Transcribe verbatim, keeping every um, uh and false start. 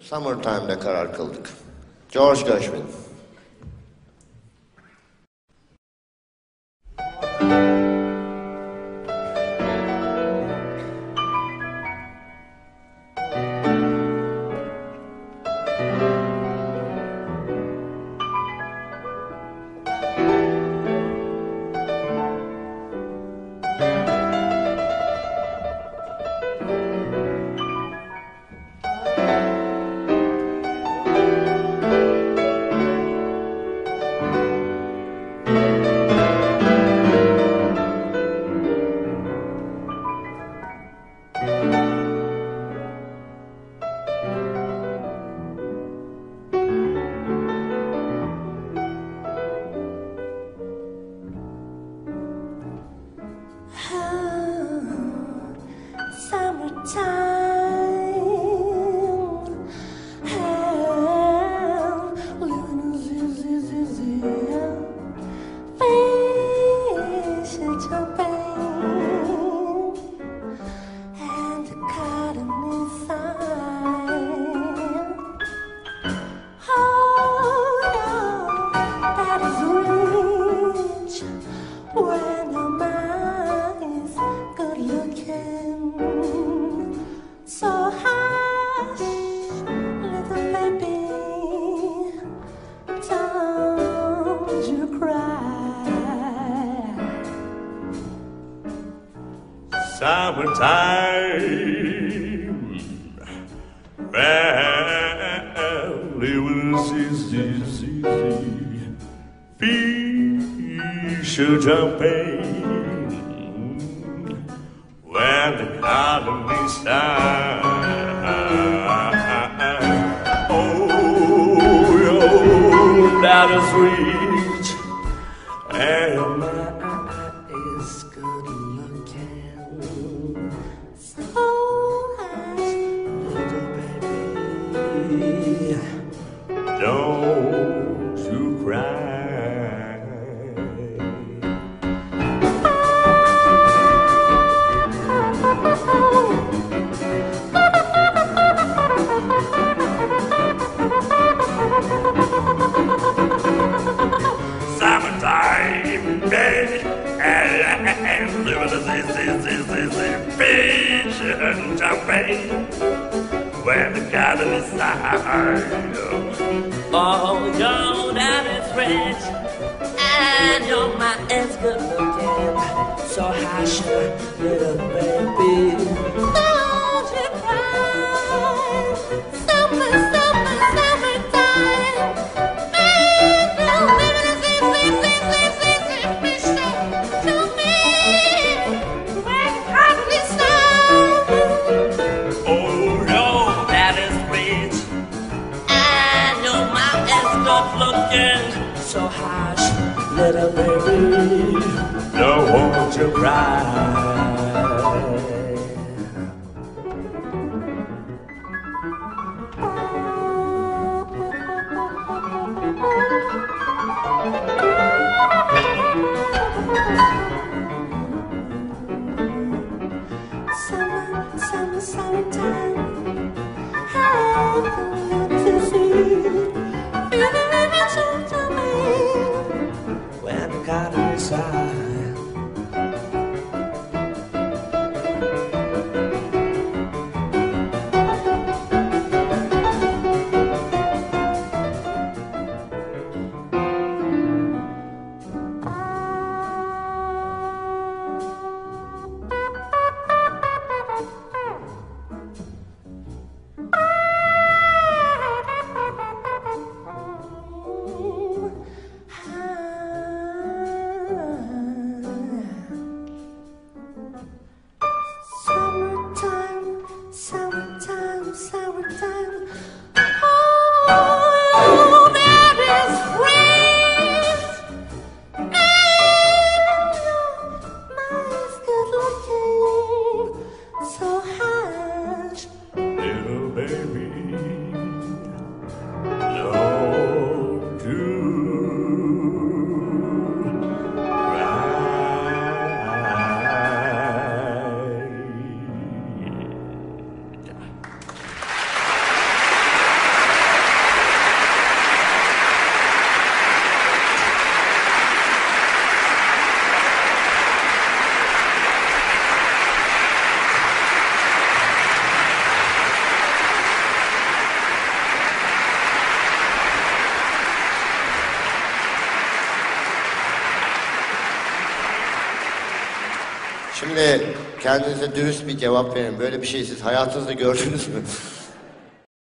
Summertime'da karar kıldık. George Gershwin. Summertime, well, it was easy, easy, fish are jumping when the cotton is time. Oh, yo, that is sweet, and my eyes good looking. So little baby, don't you cry. Summertime, baby, and living this, this, this, this, fish and jumping when the garden is high. Oh, your dad is rich and your man is good looking. So hush, little baby, don't you cry. Summer, summer, summertime. So hush, little baby, Don't want you cry. Summer, summer, summertime. Have to see. Feeling so charming when the garden is high. Şimdi kendinize dürüst bir cevap verin. Böyle bir şey siz hayatınızda gördünüz mü?